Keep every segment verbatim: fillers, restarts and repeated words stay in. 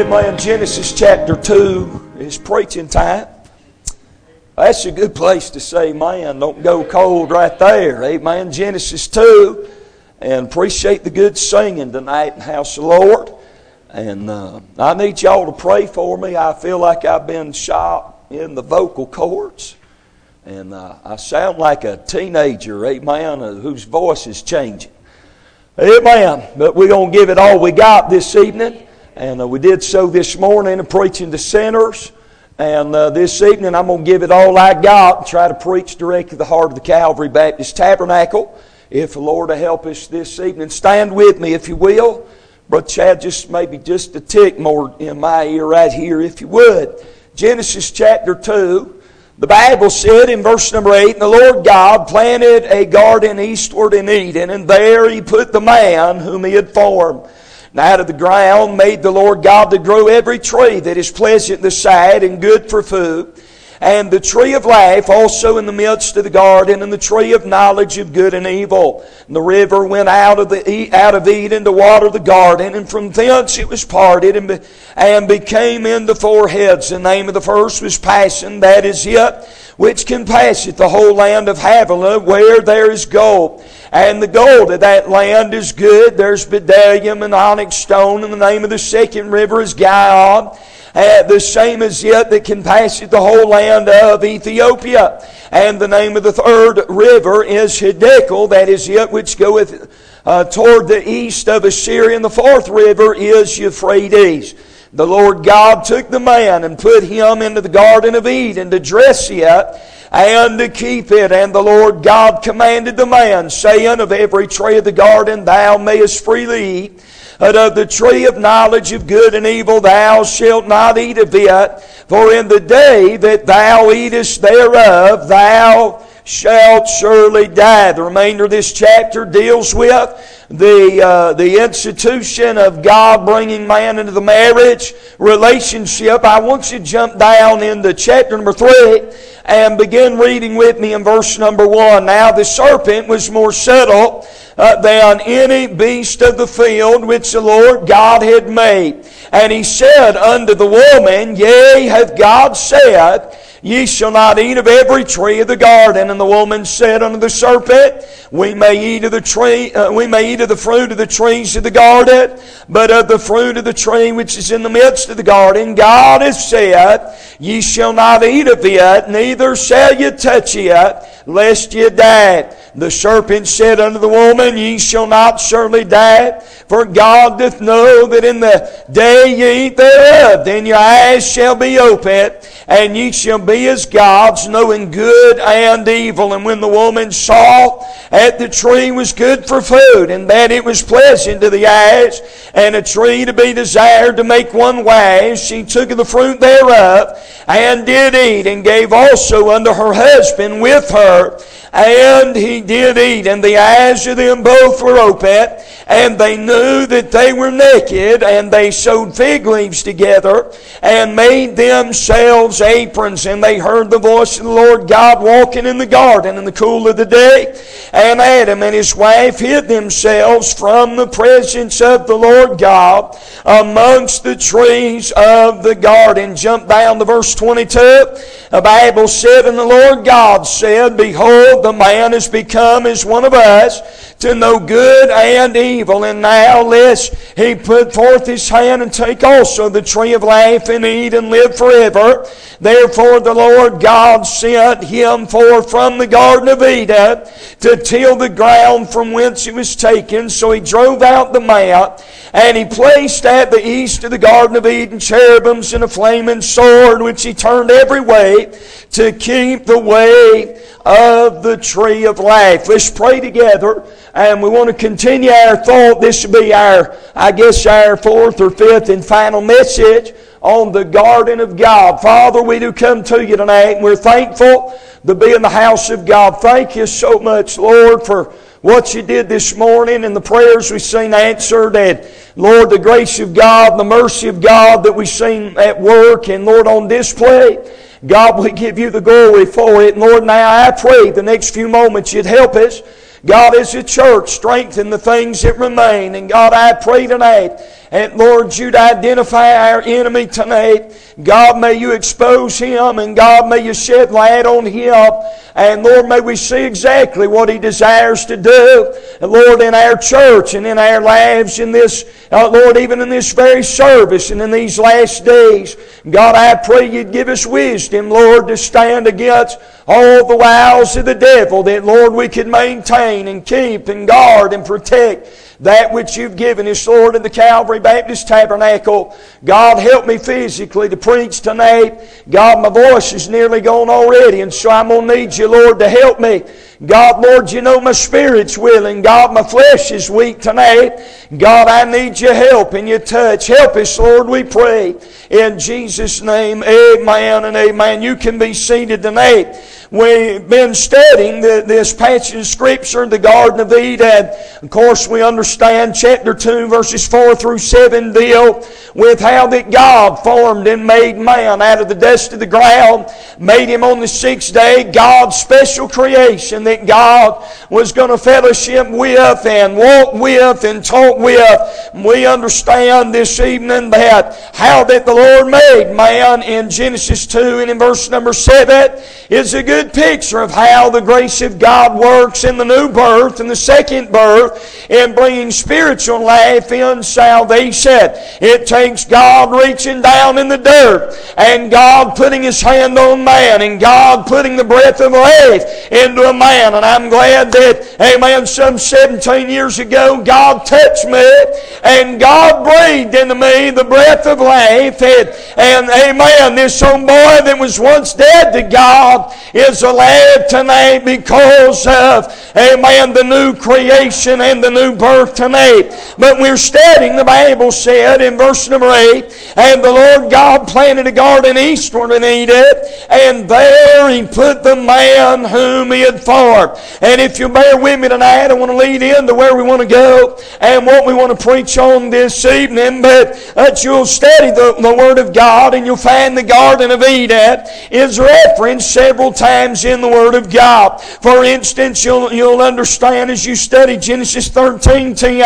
Amen. Genesis chapter two is preaching time. That's a good place to say, man, don't go cold right there. Amen. Genesis two. And appreciate the good singing tonight in the house of the Lord. And uh, I need y'all to pray for me. I feel like I've been shot in the vocal cords. And uh, I sound like a teenager, amen, uh, whose voice is changing. Amen. But we're going to give it all we got this evening. And uh, we did so this morning, preaching to sinners. And uh, this evening I'm going to give it all I got and try to preach directly to the heart of the Calvary Baptist Tabernacle. If the Lord will help us this evening, stand with me if you will. Brother Chad, just maybe just a tick more in my ear right here if you would. Genesis chapter two. The Bible said in verse number eight, "And the Lord God planted a garden eastward in Eden, and there He put the man whom He had formed. And out of the ground made the Lord God to grow every tree that is pleasant in the sight and good for food, and the tree of life also in the midst of the garden, and the tree of knowledge of good and evil. And the river went out of the out of Eden to water the garden, and from thence it was parted and, be, and became into four heads. The name of the first was Pison, that is it, which compasseth the whole land of Havilah, where there is gold. And the gold of that land is good. There's bdellium and onyx stone, and the name of the second river is Gihon. Uh, the same as it that can pass the whole land of Ethiopia. And the name of the third river is Hiddekel, that is it which goeth uh, toward the east of Assyria. And the fourth river is Euphrates. The Lord God took the man and put him into the garden of Eden to dress it and to keep it. And the Lord God commanded the man, saying, Of every tree of the garden thou mayest freely eat, but of the tree of knowledge of good and evil thou shalt not eat of it, for in the day that thou eatest thereof thou shalt surely die." The remainder of this chapter deals with the uh, the institution of God bringing man into the marriage relationship. I want you to jump down into chapter number three and begin reading with me in verse number one. "Now the serpent was more subtle Uh, than any beast of the field which the Lord God had made. And he said unto the woman, Yea, hath God said, Ye shall not eat of every tree of the garden. And the woman said unto the serpent, We may eat of the tree, uh, we may eat of the fruit of the trees of the garden, but of the fruit of the tree which is in the midst of the garden, God hath said, Ye shall not eat of it, neither shall ye touch it, lest ye die. The serpent said unto the woman, Ye shall not surely die, for God doth know that in the day ye eat thereof, then your eyes shall be opened, and ye shall be as gods, knowing good and evil. And when the woman saw that the tree was good for food, and that it was pleasant to the eyes, and a tree to be desired to make one wise, she took of the fruit thereof, and did eat, and gave also unto her husband with her, and he did eat. And the eyes of them both were open, and they knew that they were naked, and they sewed fig leaves together, and made themselves aprons. And they heard the voice of the Lord God walking in the garden in the cool of the day. And Adam and his wife hid themselves from the presence of the Lord God amongst the trees of the garden." Jump down to verse twenty-two. The Bible said, "And the Lord God said, Behold, the man is become as one of us, to know good and evil. And now lest he put forth his hand and take also the tree of life and eat and live forever. Therefore the Lord God sent him forth from the garden of Eden to till the ground from whence he was taken. So he drove out the man, and he placed at the east of the garden of Eden cherubims and a flaming sword, which he turned every way to keep the way of the tree of life." Let's pray together, and we want to continue our thought. This will be our, I guess, our fourth or fifth and final message on the garden of God. Father, we do come to you tonight, and we're thankful to be in the house of God. Thank you so much, Lord, for what you did this morning and the prayers we've seen answered. And Lord, the grace of God and the mercy of God that we've seen at work and, Lord, on display. God, we give you the glory for it. And Lord, now I pray the next few moments you'd help us. God, as a church, strengthen the things that remain. And God, I pray tonight And Lord, you'd identify our enemy tonight. God, may you expose him, and God, may you shed light on him. And Lord, may we see exactly what he desires to do. And Lord, in our church and in our lives, in this, uh, Lord, even in this very service and in these last days, God, I pray you'd give us wisdom, Lord, to stand against all the wiles of the devil, that, Lord, we could maintain and keep and guard and protect that which you've given us, Lord, in the Calvary Baptist Tabernacle. God, help me physically to preach tonight. God, my voice is nearly gone already, and so I'm going to need you, Lord, to help me. God, Lord, you know my spirit's willing. God, my flesh is weak tonight. God, I need your help and your touch. Help us, Lord, we pray. In Jesus' name, amen and amen. You can be seated tonight. We've been studying the, this passage of Scripture, the Garden of Eden. Of course, we understand chapter two, verses four through seven deal with how that God formed and made man out of the dust of the ground, made him on the sixth day, God's special creation that God was going to fellowship with and walk with and talk with. We understand this evening that how that the Lord made man in Genesis two and in verse number seven is a good picture of how the grace of God works in the new birth and the second birth in bringing spiritual life in salvation. It takes God reaching down in the dirt and God putting His hand on man and God putting the breath of life into a man. And I'm glad that, amen, some seventeen years ago God touched me and God breathed into me the breath of life. And, and amen, this old boy that was once dead to God is alive tonight because of, amen, the new creation and the new birth tonight. But we're studying, the Bible said in verse number eight, and the Lord God planted a garden eastward in Eden, and there He put the man whom He had formed. And if you bear with me tonight, I want to lead into where we want to go and what we want to preach on this evening. But that you'll study the, the Word of God and you'll find the Garden of Eden is referenced several times in the Word of God. For instance, you'll, you'll understand as you study Genesis thirteen ten,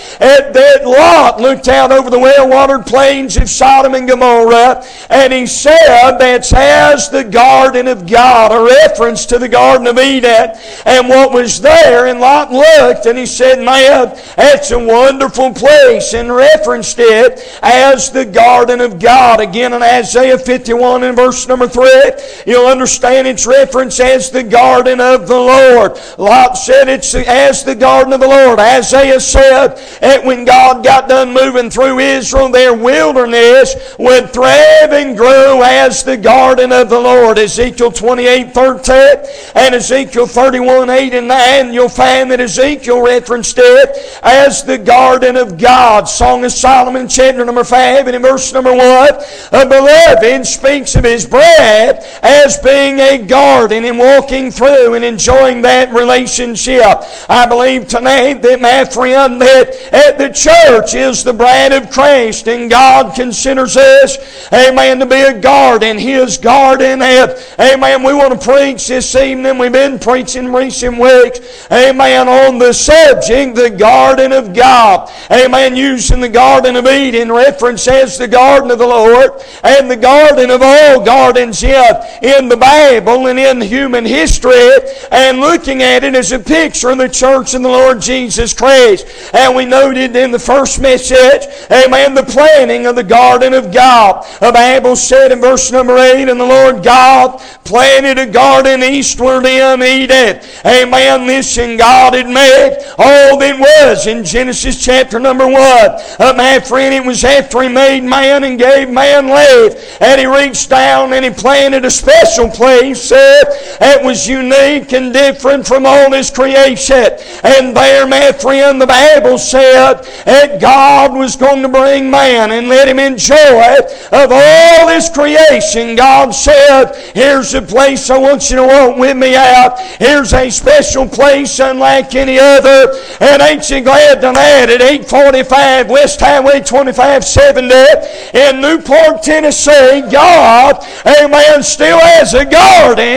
that Lot looked out over the well-watered plains of Sodom and Gomorrah, and he said that's as the garden of God, a reference to the Garden of Eden. And what was there, and Lot looked and he said, man, that's a wonderful place, and referenced it as the garden of God. Again in Isaiah fifty-one and verse number three, you'll understand its reference as the garden of the Lord. Lot said it's as the garden of the Lord. Isaiah said that when God got done moving through Israel, their wilderness would thrive and grow as the garden of the Lord. Ezekiel twenty-eight thirteen and Ezekiel thirty-one eight and nine, you'll find that Ezekiel referenced it as the garden of God. Song of Solomon chapter number five and in verse number one, a beloved speaks of his breath as being a garden and walking through and enjoying that relationship. I believe tonight that, my friend, that at the church is the bride of Christ, and God considers us, amen, to be a garden, His garden. And, amen, we want to preach this evening. We've been preaching recent weeks, amen, on the subject, the garden of God. Amen, using the Garden of Eden reference as the garden of the Lord and the garden of all gardens yet in the Bible and in human history, and looking at it as a picture of the church and the Lord Jesus Christ. And we noted in the first message, amen, the planting of the garden of God. The Bible said in verse number eight, and the Lord God planted a garden eastward in Eden. Amen. Listen, God had made all that was in Genesis chapter number one. Uh, my friend, it was after He made man and gave man life, and He reached down and He planted a special place uh, that was unique and different from all His creation. And there, my friend, the Bible said that God was going to bring man and let him enjoy of all His creation. God said, here's a place I want you to walk with me out. Here's a special place unlike any other. And ain't you glad tonight at eight forty-five West Highway twenty-five seventy in Newport, Tennessee, God, amen, still has a garden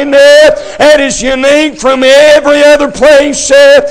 garden that is unique from every other place,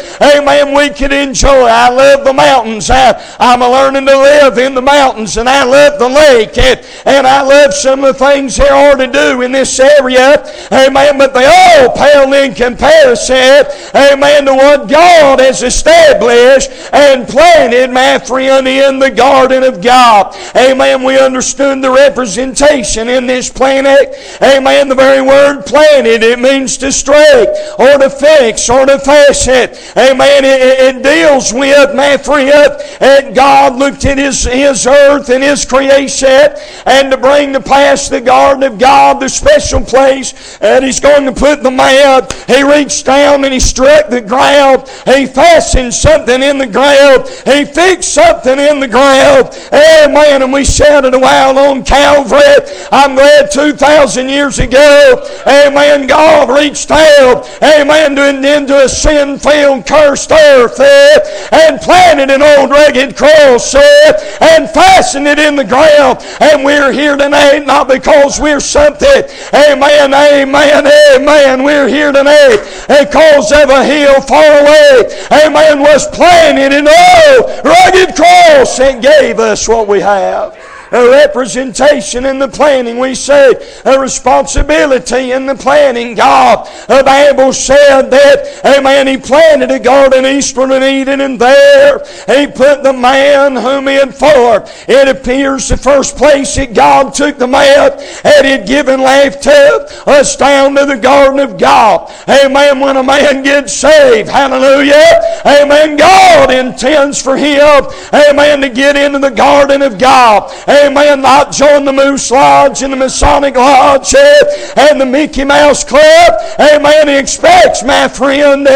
amen, we could enjoy. I love the mountains. I, I'm learning to live in the mountains, and I love the lake, and, and I love some of the things there are to do in this area, amen, but they all pale in comparison, amen, to what God has established and planted, my friend, in the garden of God. Amen. We understood the representation in this planet. Amen. The very word planted, it means to strike or to fix or to fasten. Amen. It, it deals with, my friend, that God looked at his, his earth and his creation, and to bring to pass the garden of God, the special place that he's going to put the man. He reached down and he struck the ground. He fastened something in the ground. He fixed something in the ground. Amen. And we shouted a while on Calvary. I'm glad two thousand years ago, amen, God reached out, amen, into a sin-filled, cursed earth eh, and planted an old rugged cross eh, and fastened it in the ground. And we're here tonight not because we're something. Amen, amen, amen. We're here tonight because of a hill far away, amen, was planted an old rugged cross and gave us what we have. A representation in the planting, we say, a responsibility in the planting. God, the Bible said that, amen, he planted a garden eastward in Eden, and there he put the man whom he had formed. It appears the first place that God took the man and he had given life to us down to the garden of God. Amen. When a man gets saved, hallelujah, amen, God intends for him, amen, to get into the garden of God. Amen. Not join the Moose Lodge and the Masonic Lodge and the Mickey Mouse Club. Amen. He expects, my friend,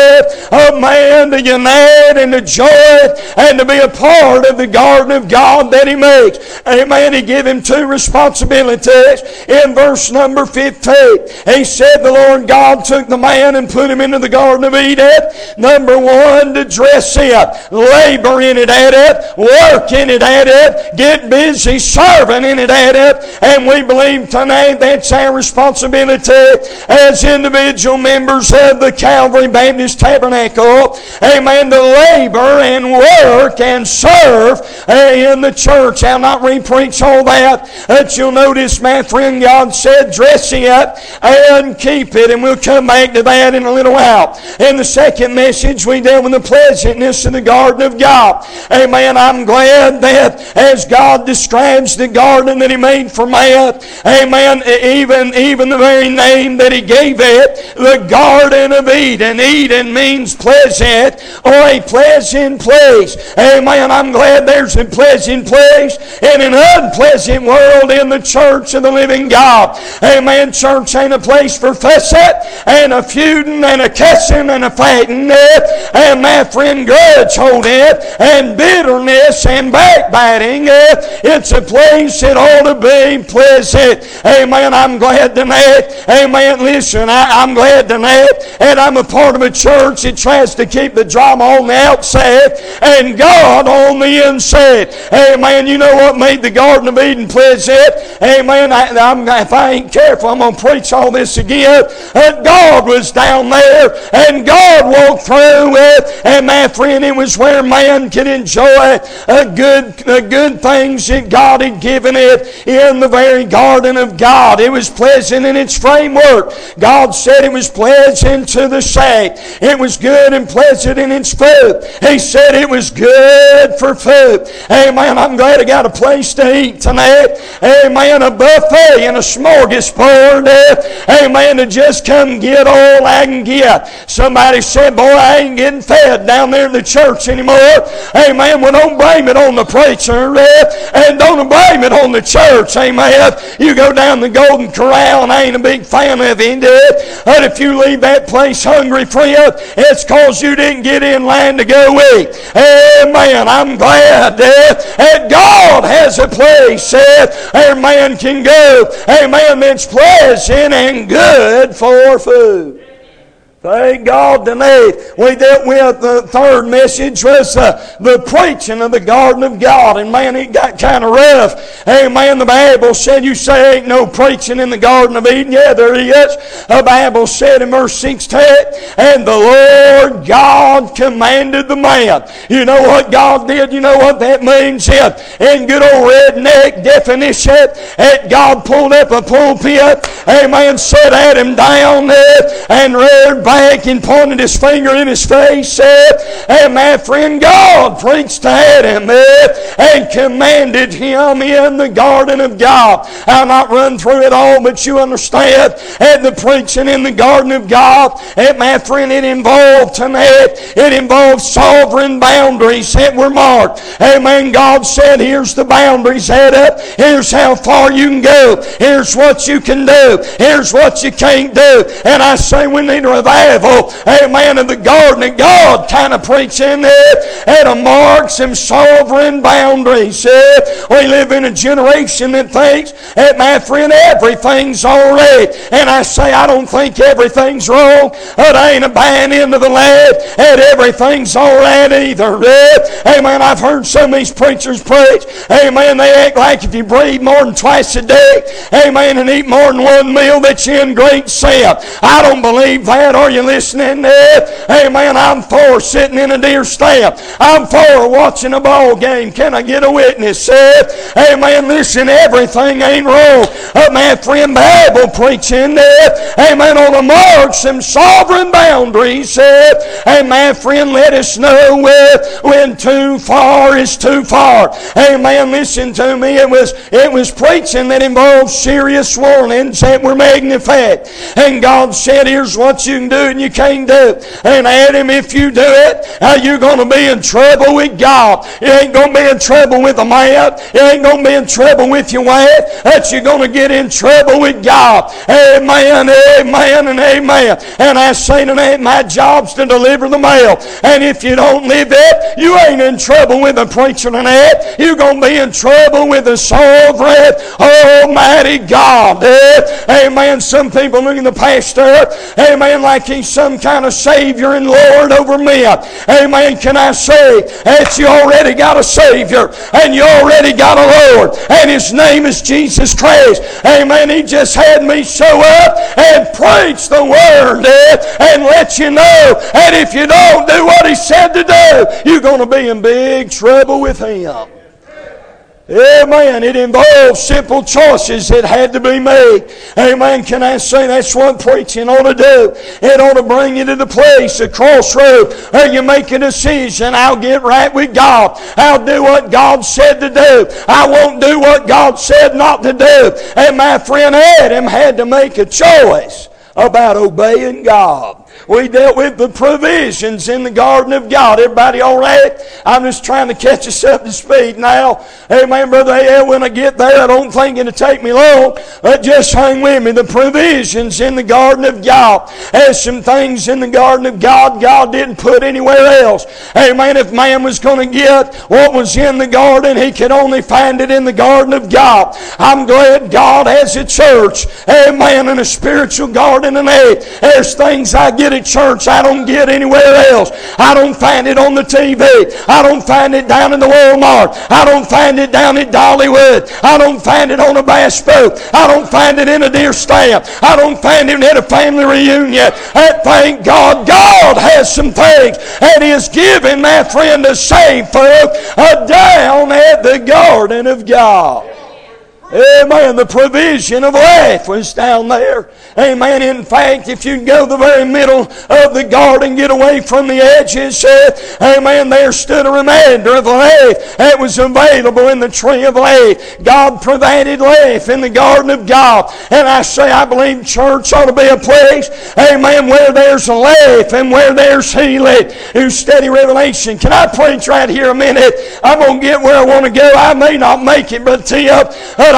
a man to unite and to join and to be a part of the garden of God that he makes. Amen. He gave him two responsibilities. In verse number fifteen, he said the Lord God took the man and put him into the Garden of Eden. Number one, to dress it, labor in it at it, work in it at it, get busy serving in it at it. And we believe tonight that's our responsibility as individual members of the Calvary Baptist Tabernacle. Amen. To labor and work and serve in the church. I'll not re-preach all that. But you'll notice, my friend, God said, dress it and keep it. And we'll come back to that in a little while. In the second message, we dealt with the pleasantness of the garden of God. Amen. I'm glad that as God describes the garden that he made for man, amen, even, even the very name that he gave it, the Garden of Eden. Eden means pleasant or a pleasant place. Amen. I'm glad there's a pleasant place in an unpleasant world in the church of the living God. Amen. Church ain't a place for fussing and a feuding and a cussing and a fighting and, my friend, grudge holding and bitterness and backbiting. It's a place that ought to be pleasant. Amen. I'm glad tonight. Amen. Listen, I, I'm glad tonight, and I'm a part of a church that tries to keep the drama on the outside and God on the inside. Amen. You know what made the Garden of Eden pleasant? Amen. I, I'm, if I ain't careful, I'm going to preach all this again. And God was down there, and God walked through it, and my friend, it was where man could enjoy a good, a good things that God had given it in the very garden of God. It was pleasant in its framework. God said it was pleasant to the sight. It was good and pleasant in its food. He said it was good for food. Amen. I'm glad I got a place to eat tonight. Amen. A buffet and a smorgasbord. Amen. To just come get all I can get. Somebody said, boy, I ain't getting fed down there in the church anymore. Amen. Well, don't blame it on the preacher. And don't blame it on the church. Amen. You go down the Golden Corral, and I ain't a big fan of it. But if you leave that place hungry, friend, it's because you didn't get in line to go eat. Amen. I'm glad that God has a place where man can go. Amen. That's pleasant and good for food. Thank God tonight. We dealt with the third message was uh, the preaching of the garden of God. And man, it got kind of rough. Amen. The Bible said, you say ain't no preaching in the Garden of Eden. Yeah, there is. The Bible said in verse sixteen, and the Lord God commanded the man. You know what God did? You know what that means? Yeah. In good old redneck definition, that God pulled up a pulpit. Amen. Set Adam down there and reared back and pointed his finger in his face, said, and my friend God preached to Adam and commanded him in the garden of God. I'll not run through it all, but you understand, and the preaching in the garden of God, and my friend, it involved tonight, it involved sovereign boundaries that were marked. Amen. God said, here's the boundaries, head up, here's how far you can go, here's what you can do, here's what you can't do. And I say we need a revival, amen, of the garden of God kind of preaching it, and to mark some sovereign boundaries. We live in a generation that thinks that, my friend, everything's all right. And I say I don't think everything's wrong. It ain't a buying into the lad, and everything's all right either. Amen. I've heard some of these preachers preach, amen, they act like if you breathe more than twice a day, amen, and eat more than one meal that you're in great sin. I don't believe that. Are you listening there? Amen. I'm for sitting in a deer stand. I'm for watching a ball game. Can I get a witness? Amen. Listen, everything ain't wrong. Uh, my friend, Bible preaching there. Amen. On the mark, some sovereign boundaries. Uh, and my friend, let us know when, when too far is too far. Amen. Listen to me. It was, it was preaching that involved serious warnings that were magnified. And God said, here's what you can do and you can't do. And Adam, if you do it, uh, you're going to be in trouble with God. You ain't going to be in trouble with a man. You ain't going to be in trouble with your wife. That you're going to get in trouble with God. Amen, amen, and amen. And I say tonight, my job's to deliver the mail. And if you don't live it, you ain't in trouble with a preacher tonight. You're going to be in trouble with the sovereign, almighty God. Amen. Some people look at the pastor, amen, like he's some kind of Savior and Lord over men. Amen. Can I say that you already got a Savior and you already got a Lord, and His name is Jesus Christ. Amen. He just had me show up and preach the Word and let you know that if you don't do what He said to do, you're going to be in big trouble with Him. Amen. It involves simple choices that had to be made. Amen. Can I say that's what preaching ought to do? It ought to bring you to the place, a crossroad, where you make a decision. I'll get right with God. I'll do what God said to do. I won't do what God said not to do. And my friend Adam had to make a choice about obeying God. We dealt with the provisions in the garden of God. Everybody all right? I'm just trying to catch us up to speed now. Amen, Brother A. When I get there, I don't think it'll take me long. But just hang with me. The provisions in the garden of God. There's some things in the garden of God God didn't put anywhere else. Amen. If man was going to get what was in the garden, he could only find it in the garden of God. I'm glad God has a church. Amen. And a spiritual garden and egg. There's things I get at church I don't get anywhere else. I don't find it on the T V. I don't find it down in the Walmart. I don't find it down at Dollywood. I don't find it on a bass boat. I don't find it in a deer stand. I don't find it at a family reunion. And thank God, God has some things that He has given my friend to save folk uh, down at the garden of God. Amen. The provision of life was down there. Amen. In fact, if you go the very middle of the garden, get away from the edges, uh, amen, there stood a remainder of life that was available in the tree of life. God provided life in the garden of God. And I say, I believe church ought to be a place, amen, where there's life and where there's healing. Whose steady revelation. Can I preach right here a minute? I'm going to get where I want to go. I may not make it, but tell you,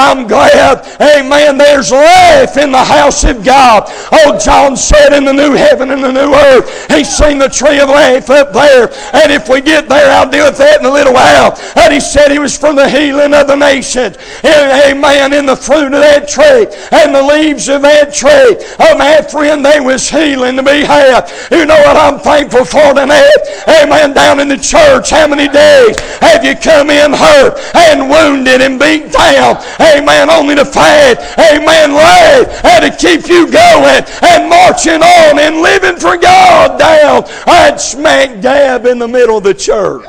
I'm glad, amen, there's life in the house of God. Oh, John said in the new heaven and the new earth, he's seen the tree of life up there. And if we get there, I'll deal with that in a little while. And he said he was for the healing of the nations. And, amen, in the fruit of that tree and the leaves of that tree. Oh, my friend, there was healing to be had. You know what I'm thankful for tonight? Amen, down in the church, how many days have you come in hurt and wounded and beat down? Amen, only to fight, amen, lay and to keep you going and marching on and living for God down and smack dab in the middle of the church.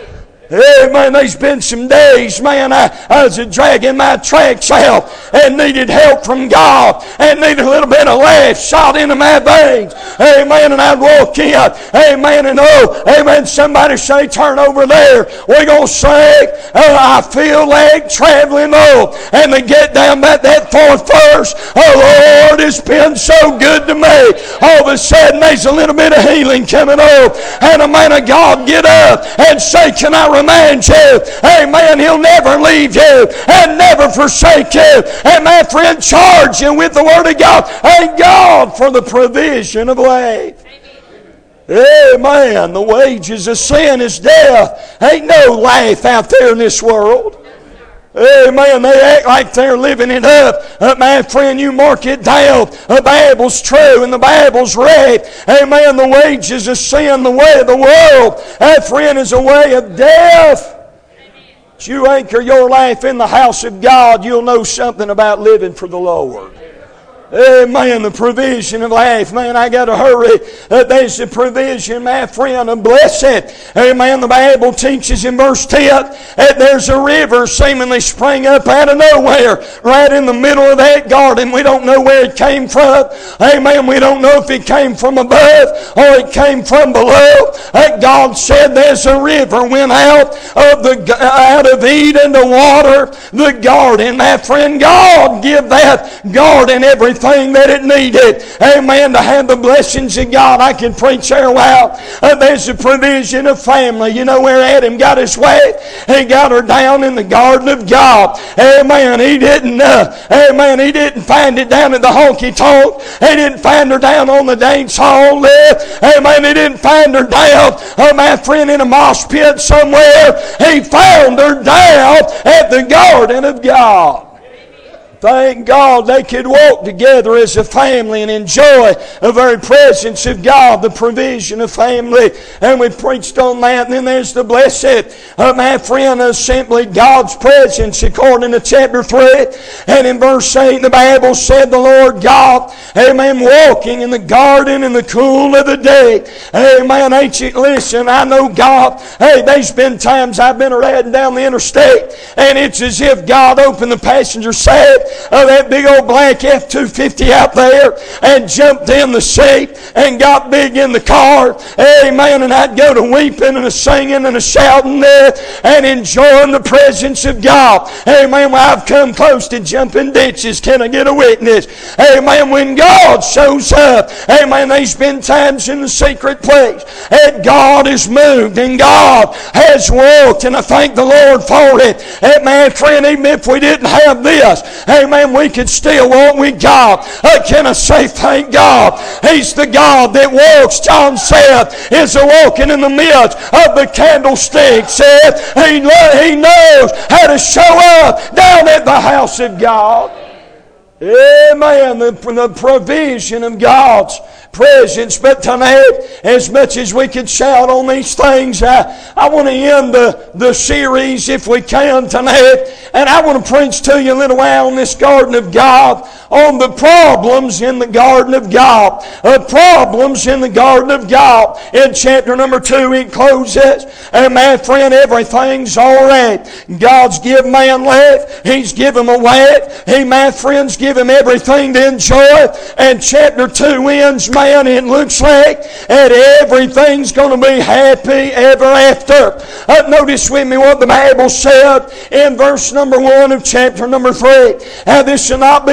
Hey, man, there's been some days, man, I, I was dragging my tracks out and needed help from God and needed a little bit of life shot into my veins. Amen, and I'd walk in. Amen, and oh, amen, somebody say, turn over there. We're going to sing, oh, I feel like traveling, oh, and to get down that, that fourth verse, oh, Lord, it's been so good to me. All of a sudden, there's a little bit of healing coming up, and a man of God get up and say, can I remind you, amen, He'll never leave you and never forsake you. And my friend, charge you with the Word of God. Thank God for the provision of life. Amen. The wages of sin is death. Ain't no life out there in this world. Amen. They act like they're living it up. Uh, my friend, you mark it down. The Bible's true and the Bible's right. Amen. The wages of sin, the way of the world, that friend, is a way of death. But you anchor your life in the house of God, you'll know something about living for the Lord. Amen. The provision of life. Man, I got to hurry. Uh, there's the provision, my friend, of blessing. Amen. The Bible teaches in verse ten that there's a river seemingly spring up out of nowhere right in the middle of that garden. We don't know where it came from. Amen. We don't know if it came from above or it came from below. Uh, God said there's a river went out of the out of Eden to water the garden. My friend, God give that garden everything that it needed. Amen. To have the blessings of God. I can preach there a while. Uh, there's a provision of family. You know where Adam got his wife? He got her down in the garden of God. Amen. He didn't, uh, amen, he didn't find it down in the honky-tonk. He didn't find her down on the dance hall lift. Amen. He didn't find her down, oh, my friend, in a mosh pit somewhere. He found her down at the garden of God. Thank God they could walk together as a family and enjoy the very presence of God, the provision of family. And we preached on that. And then there's the blessed, uh, my friend, is simply God's presence according to chapter three. And in verse eight, the Bible said the Lord God, amen, walking in the garden in the cool of the day. Amen. Ain't you, listen, I know God. Hey, there's been times I've been riding down the interstate and it's as if God opened the passenger side of that big old black F two fifty out there and jumped in the seat and got big in the car. Amen. And I'd go to weeping and a singing and a shouting there and enjoying the presence of God. Amen. Well, I've come close to jumping ditches. Can I get a witness? Amen. When God shows up, amen, there's been times in the secret place that God has moved and God has walked, and I thank the Lord for it. Amen, friend, even if we didn't have this, amen, we could still walk with God. Uh, can I say thank God? He's the God that walks, John said, is a walking in the midst of the candlestick. Said he, he knows how to show up down at the house of God. Amen. The, the provision of God's presence. But tonight, as much as we could shout on these things, I, I want to end the, the series, if we can, tonight. And I want to preach to you a little while on this garden of God, on the problems in the garden of God. Uh, problems in the garden of God. In chapter number two, it closes, and my friend, everything's all right. God's given man life. He's given him a wife. He, my friends, give him everything to enjoy. And chapter two ends, man, it looks like that everything's going to be happy ever after. Uh, notice with me what the Bible said in verse number one of chapter number three. Now, this shall not be deep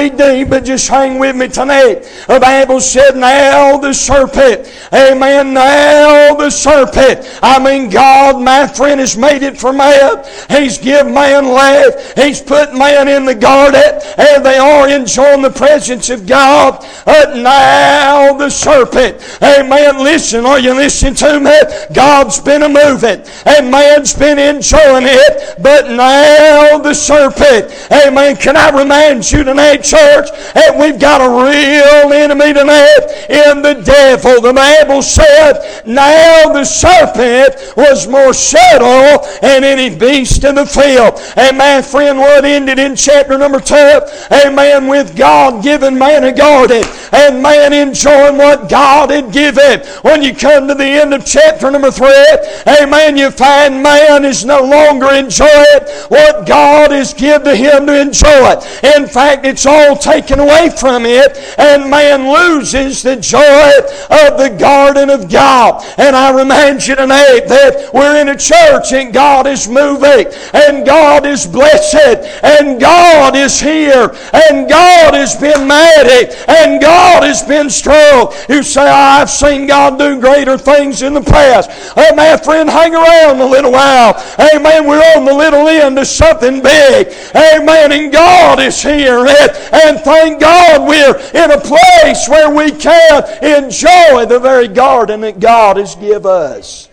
me, but just hang with me tonight. The Bible said, now the serpent, amen, now the serpent. I mean, God, my friend, has made it for man. He's given man life. He's put man in the garden, and they are enjoying the presence of God. But now the serpent, amen, listen, are you listening to me? God's been a moving, and man's been enjoying it, but now the serpent, amen. Can I remind you tonight, church, that we've got a real enemy tonight in the devil. The Bible said, now the serpent was more subtle than any beast in the field. And my friend, what ended in chapter number two, amen, with God giving man a garden, and man enjoying what God had given. When you come to the end of chapter number three, amen, you find man is no longer enjoying what God has given to him to enjoy. In fact, it's all taken away from it, and man loses the joy of the garden of God. And I remind you tonight that we're in a church and God is moving, and God is blessed, and God is here, and God has been mighty, and God has been strong. You say, oh, I've seen God do greater things in the past. Oh, my friend, hang around a little while. Amen. We're on the little end of something big. Amen. And God is here. And, and thank God we're in a place where we can enjoy the very garden that God has given us.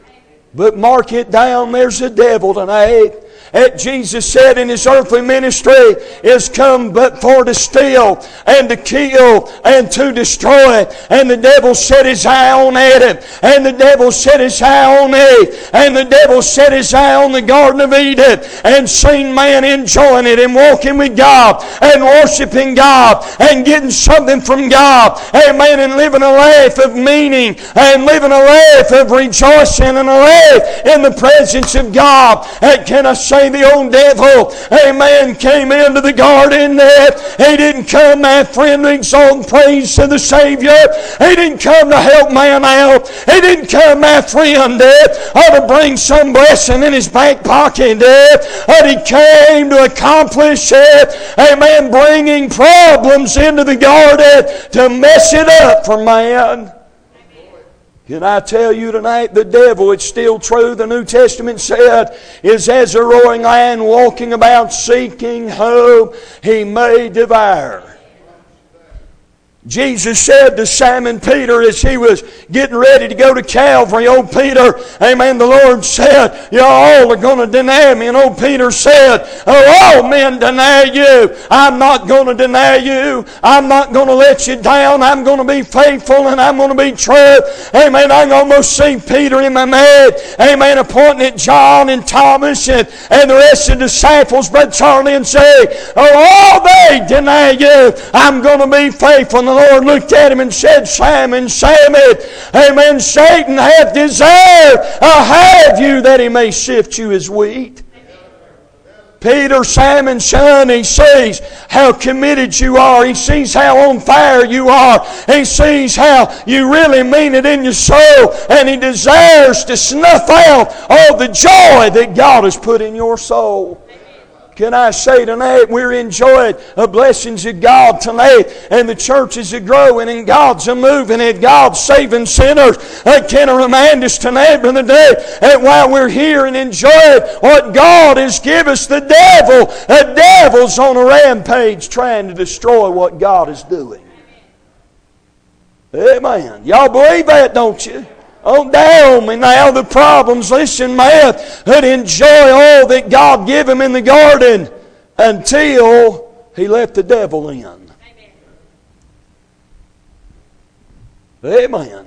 But mark it down, there's a devil tonight. That Jesus said in His earthly ministry is come but for to steal and to kill and to destroy. And the devil set his eye on Adam, and the devil set his eye on Eve, and the devil set his eye on the Garden of Eden, and seen man enjoying it and walking with God and worshiping God and getting something from God. Amen. And living a life of meaning and living a life of rejoicing and a life in the presence of God. And can I say, the old devil, amen, came into the garden. He didn't come, my friend, to exalt praise to the Savior. He didn't come to help man out. He didn't come, my friend, or to bring some blessing in his back pocket. But he came to accomplish it, amen, bringing problems into the garden to mess it up for man. Can I tell you tonight, the devil, it's still true, the New Testament said, is as a roaring lion walking about seeking whom he may devour. Jesus said to Simon Peter as he was getting ready to go to Calvary, old Peter, amen, the Lord said, you all are going to deny me. And old Peter said, oh, all men deny you. I'm not going to deny you. I'm not going to let you down. I'm going to be faithful and I'm going to be true. Amen. I can almost see Peter in my mind, amen, pointing at John and Thomas and, and the rest of the disciples, Brother Charlie, and say, oh, all they deny you. I'm going to be faithful. The Lord looked at him and said, Simon, Simon, amen, Satan hath desired uh, have you that he may sift you as wheat. Peter, Simon's son, he sees how committed you are. He sees how on fire you are. He sees how you really mean it in your soul. And he desires to snuff out all the joy that God has put in your soul. Can I say tonight, we're enjoying the blessings of God tonight, and the churches are growing, and God's a moving, and God's saving sinners. Uh, can I remind us tonight, Brother Dave, that while we're here and enjoying what God has given us, the devil, the devil's on a rampage trying to destroy what God is doing. Amen. Y'all believe that, don't you? Oh, down me now the problems. Listen, man, that enjoy all that God gave him in the garden until he let the devil in. Amen. Amen.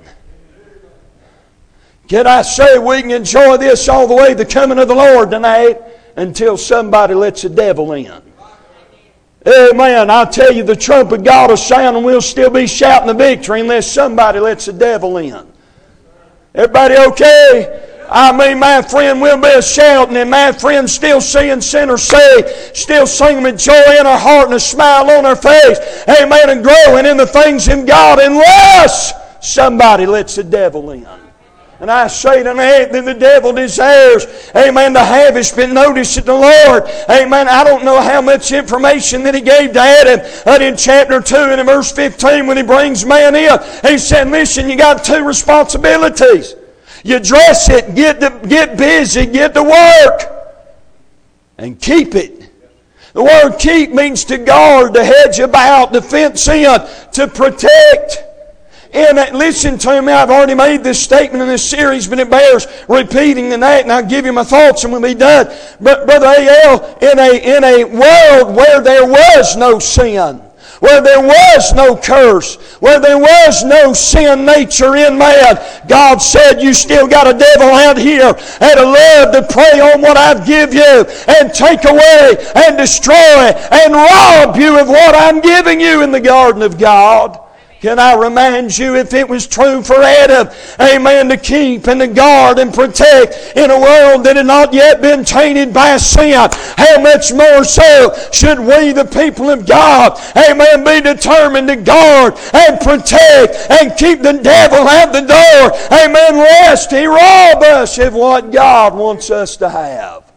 Can I say we can enjoy this all the way to the coming of the Lord tonight until somebody lets the devil in? Amen. I'll tell you, the trump of God will sound and we'll still be shouting the victory unless somebody lets the devil in. Everybody okay? I mean, my friend, we'll be shouting, and my friend, still seeing sinners saved, still singing with joy in our heart and a smile on our face. Amen. And growing in the things of God unless somebody lets the devil in. And I say tonight that the devil desires, amen, to have us. But notice that the Lord, amen, I don't know how much information that He gave to Adam but in chapter two and in verse fifteen when He brings man in. He said, listen, you got two responsibilities. You dress it, get, to, get busy, get to work, and keep it. The word keep means to guard, to hedge about, to fence in, to protect. And listen to me, I've already made this statement in this series, but it bears repeating tonight, and I'll give you my thoughts and we'll be done. But Brother A L, in a, in a world where there was no sin, where there was no curse, where there was no sin nature in man, God said, you still got a devil out here and a love to prey on what I've give you and take away and destroy and rob you of what I'm giving you in the garden of God. Can I remind you, if it was true for Adam, amen, to keep and to guard and protect in a world that had not yet been tainted by sin, how much more so should we, the people of God, amen, be determined to guard and protect and keep the devil out the door, amen, lest he rob us of what God wants us to have.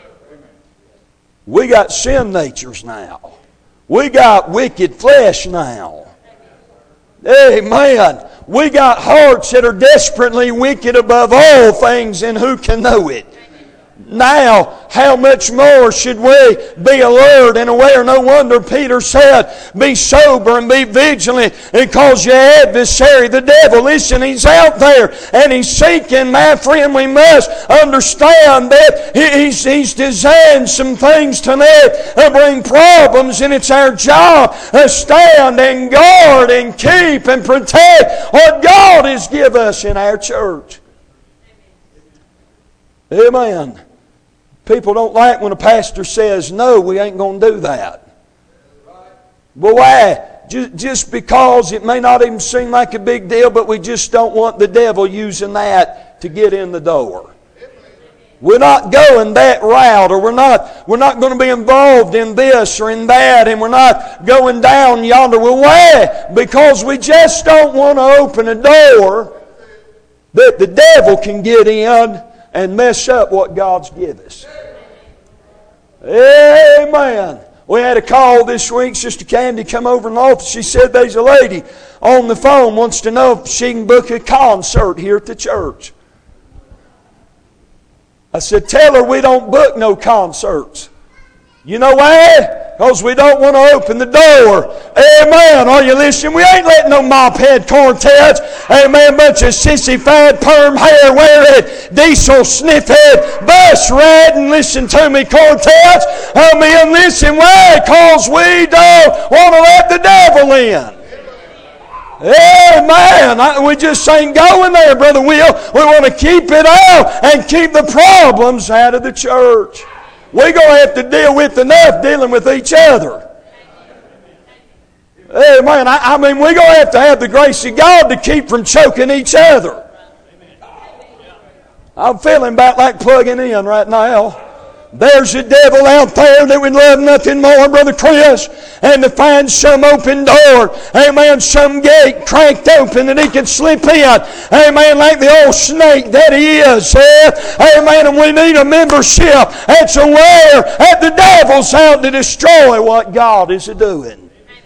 We got sin natures now. We got wicked flesh now. Amen. We got hearts that are desperately wicked above all things, and who can know it? Now, how much more should we be alert and aware? No wonder Peter said, be sober and be vigilant, because your adversary, the devil, listen, he's out there and he's seeking. My friend, we must understand that he's, he's designed some things tonight to bring problems, and it's our job to stand and guard and keep and protect what God has given us in our church. Amen. People don't like when a pastor says, no, we ain't going to do that. But why? Just because it may not even seem like a big deal, but we just don't want the devil using that to get in the door. We're not going that route, or we're not, we're not going to be involved in this or in that, and we're not going down yonder. Well, why? Because we just don't want to open a door that the devil can get in and mess up what God's given us. Amen. We had a call this week. Sister Candy come over in the office. She said there's a lady on the phone wants to know if she can book a concert here at the church. I said, tell her we don't book no concerts. You know why? Because we don't want to open the door. Amen. Are you listening? We ain't letting no mop-head quartets. Amen. Bunch of sissy-fad, perm hair wearing, diesel sniff-head, bus riding, listen to me, quartets. I mean, listen, why? Because we don't want to let the devil in. Amen. I, we just ain't going there, Brother Will. We want to keep it out and keep the problems out of the church. We're going to have to deal with enough dealing with each other. Amen. I, I mean, we're going to have to have the grace of God to keep from choking each other. I'm feeling about like plugging in right now. There's a devil out there that would love nothing more, Brother Chris, and to find some open door, amen, some gate cracked open that he can slip in, amen, like the old snake that he is, eh? Amen, and we need a membership that's aware that the devil's out to destroy what God is doing.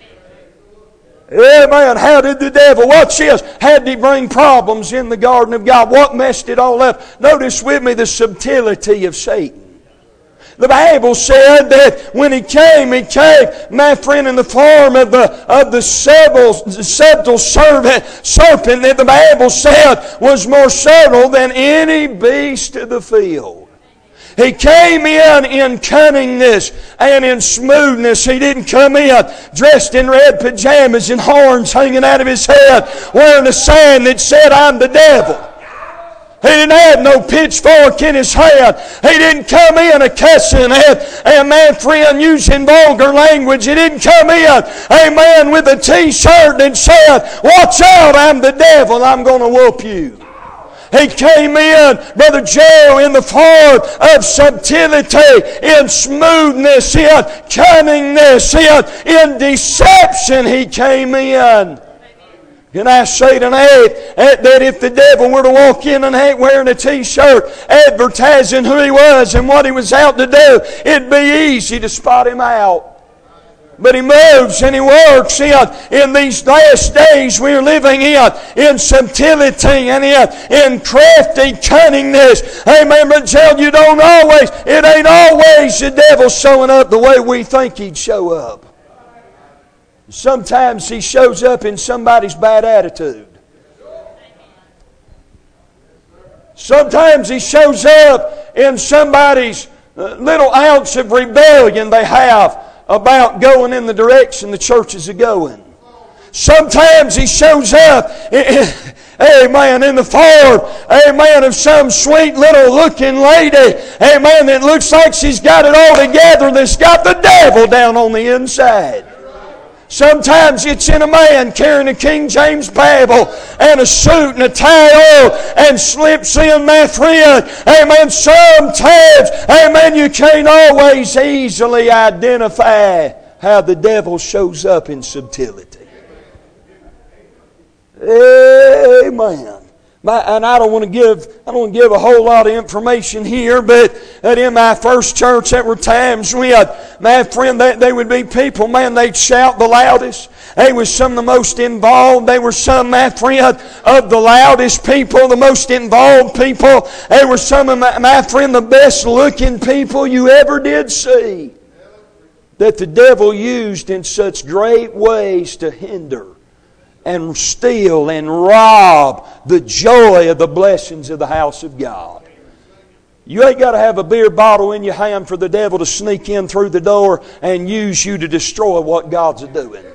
Amen. How did the devil, watch this, how did he bring problems in the garden of God? What messed it all up? Notice with me the subtlety of Satan. The Bible said that when he came, he came, my friend, in the form of the of the subtle, subtle serpent, serpent that the Bible said was more subtle than any beast of the field. He came in in cunningness and in smoothness. He didn't come in dressed in red pajamas and horns hanging out of his head, wearing a sign that said, I'm the devil. He didn't have no pitchfork in his hand. He didn't come in a cussing and, and man friend using vulgar language. He didn't come in, amen, with a t-shirt that said, watch out, I'm the devil, I'm going to whoop you. He came in, Brother Joe, in the form of subtlety, in smoothness, in cunningness, in, in deception. He came in. Can I say tonight that if the devil were to walk in and ain't wearing a t-shirt advertising who he was and what he was out to do, it'd be easy to spot him out. But he moves and he works in, in these last days we're living in, in subtlety and in, in crafty cunningness. Amen. But tell you don't always, it ain't always the devil showing up the way we think he'd show up. Sometimes he shows up in somebody's bad attitude. Sometimes he shows up in somebody's little ounce of rebellion they have about going in the direction the churches are going. Sometimes he shows up, amen, in the form, amen, of some sweet little looking lady, amen, that looks like she's got it all together, that's got the devil down on the inside. Sometimes it's in a man carrying a King James Bible and a suit and a tie on and slips in, my friend. Amen. Sometimes, amen, you can't always easily identify how the devil shows up in subtlety. Amen. My, and I don't want to give I don't want to give a whole lot of information here, but that in my first church there were times we had, my friend, they, they would be people, man, they'd shout the loudest. They were some of the most involved. They were some, my friend, of the loudest people, the most involved people. They were some of my, my friend, the best looking people you ever did see. That the devil used in such great ways to hinder and steal and rob the joy of the blessings of the house of God. You ain't got to have a beer bottle in your hand for the devil to sneak in through the door and use you to destroy what God's doing.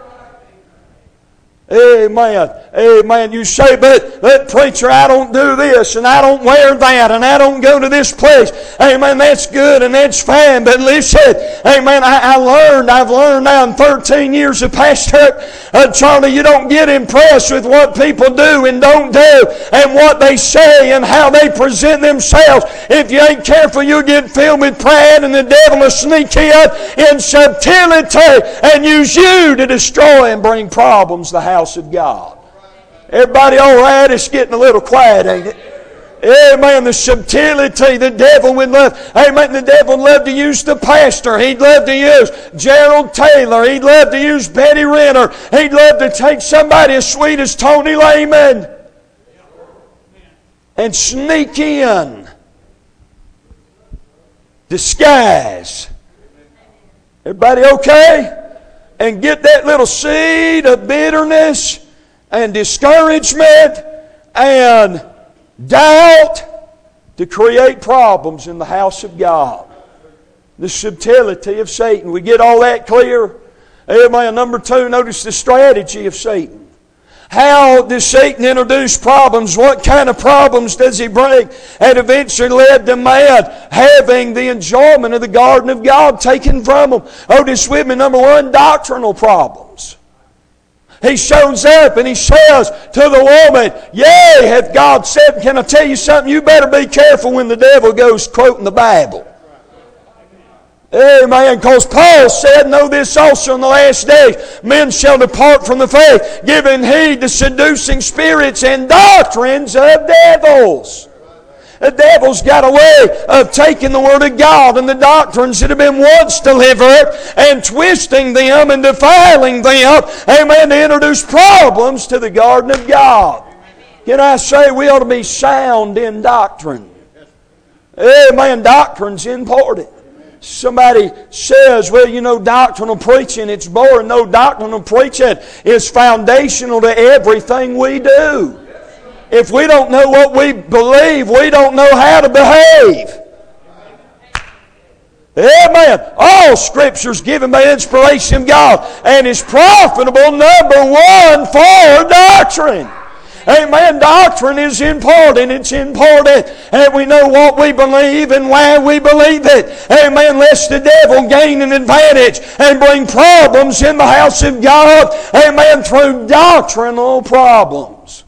Amen. Amen. You say, but, but preacher, I don't do this and I don't wear that and I don't go to this place. Amen. That's good and that's fine. But listen, amen, I, I learned, I've learned now in thirteen years of pastor, uh, Charlie, you don't get impressed with what people do and don't do and what they say and how they present themselves. If you ain't careful, you'll get filled with pride and the devil will sneak in in subtlety and use you to destroy and bring problems to the house of God. Everybody all right? It's getting a little quiet, ain't it? Amen. The subtlety, the devil would love. Amen. The devil would love to use the pastor. He'd love to use Gerald Taylor. He'd love to use Betty Renner. He'd love to take somebody as sweet as Tony Lehman and sneak in, disguise. Everybody okay? And get that little seed of bitterness and discouragement and doubt to create problems in the house of God. The subtlety of Satan. We get all that clear? Amen. Number two, notice the strategy of Satan. How does Satan introduce problems? What kind of problems does he bring? And eventually led to man having the enjoyment of the garden of God taken from him. Notice with me, number one, doctrinal problems. He shows up and he says to the woman, yea, hath God said, can I tell you something? You better be careful when the devil goes quoting the Bible. Amen. Because Paul said, know this also in the last days, men shall depart from the faith, giving heed to seducing spirits and doctrines of devils. The devil's got a way of taking the Word of God and the doctrines that have been once delivered and twisting them and defiling them, amen, to introduce problems to the garden of God. Can I say we ought to be sound in doctrine? Amen. Doctrine's important. Somebody says, well, you know, doctrinal preaching, it's boring. No, doctrinal preaching is foundational to everything we do. If we don't know what we believe, we don't know how to behave. Amen. All Scripture's given by inspiration of God and is profitable, number one, for doctrine. Amen. Doctrine is important. It's important that we know what we believe and why we believe it. Amen. Lest the devil gain an advantage and bring problems in the house of God. Amen. Through doctrinal problems.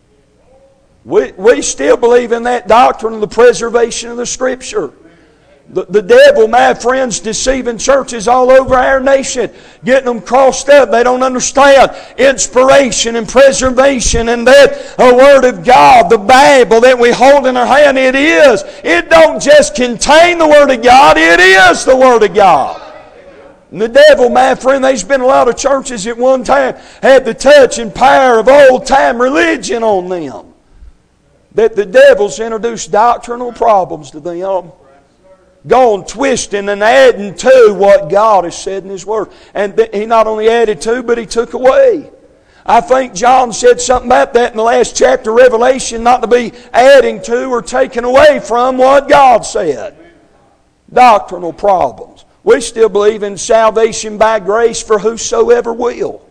We, we still believe in that doctrine of the preservation of the Scripture. The, the devil, my friends, deceiving churches all over our nation, getting them crossed up. They don't understand inspiration and preservation and that a Word of God, the Bible that we hold in our hand, it is. It don't just contain the Word of God, it is the Word of God. And the devil, my friend, there's been a lot of churches at one time had the touch and power of old-time religion on them. That the devil's introduced doctrinal problems to them. Gone twisting and adding to what God has said in His Word. And th- He not only added to, but He took away. I think John said something about that in the last chapter of Revelation, not to be adding to or taking away from what God said. Doctrinal problems. We still believe in salvation by grace for whosoever will.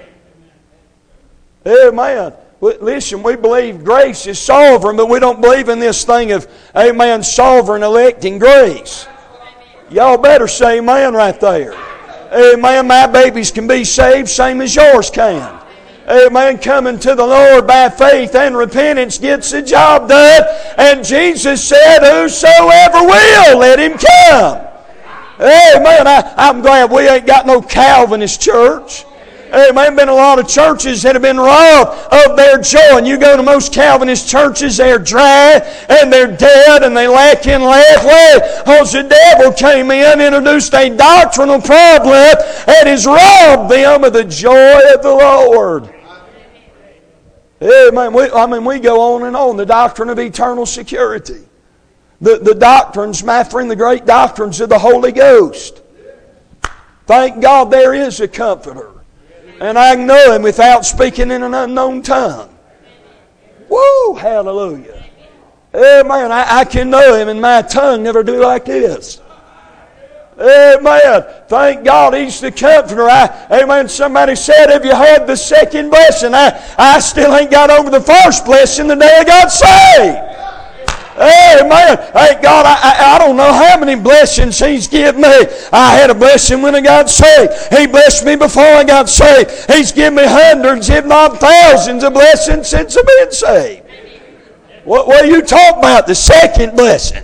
Amen. Listen, we believe grace is sovereign, but we don't believe in this thing of, amen, sovereign electing grace. Y'all better say amen right there. Amen, my babies can be saved same as yours can. Amen, coming to the Lord by faith and repentance gets the job done. And Jesus said, whosoever will, let him come. Amen. I, I'm glad we ain't got no Calvinist church. Amen. Been a lot of churches that have been robbed of their joy. And you go to most Calvinist churches, they're dry and they're dead and they lack in laugh. Well, because the devil came in, introduced a doctrinal problem, and has robbed them of the joy of the Lord. Amen. We, I mean, we go on and on. The doctrine of eternal security. The, the doctrines, my friend, the great doctrines of the Holy Ghost. Thank God there is a Comforter. And I can know Him without speaking in an unknown tongue. Woo! Hallelujah. Amen. I, I can know Him and my tongue never do like this. Amen. Thank God He's the Comforter. I, amen. Somebody said, have you had the second blessing? I, I still ain't got over the first blessing the day I got saved. Amen. Thank God, I, I, I don't know how many blessings He's given me. I had a blessing when I got saved. He blessed me before I got saved. He's given me hundreds, if not thousands, of blessings since I've been saved. What, what are you talking about? The second blessing.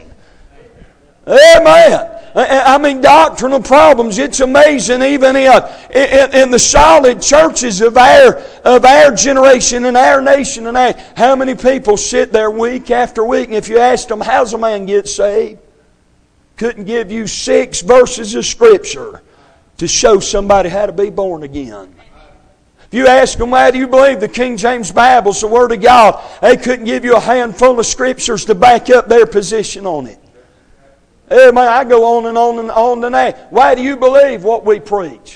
Amen. I mean, doctrinal problems. It's amazing, even in, in, in the solid churches of our of our generation and our nation and our, how many people sit there week after week, and if you asked them, how's a man get saved? Couldn't give you six verses of Scripture to show somebody how to be born again. If you ask them, why do you believe the King James Bible's the Word of God? They couldn't give you a handful of Scriptures to back up their position on it. Amen. I go on and on and on tonight. Why do you believe what we preach?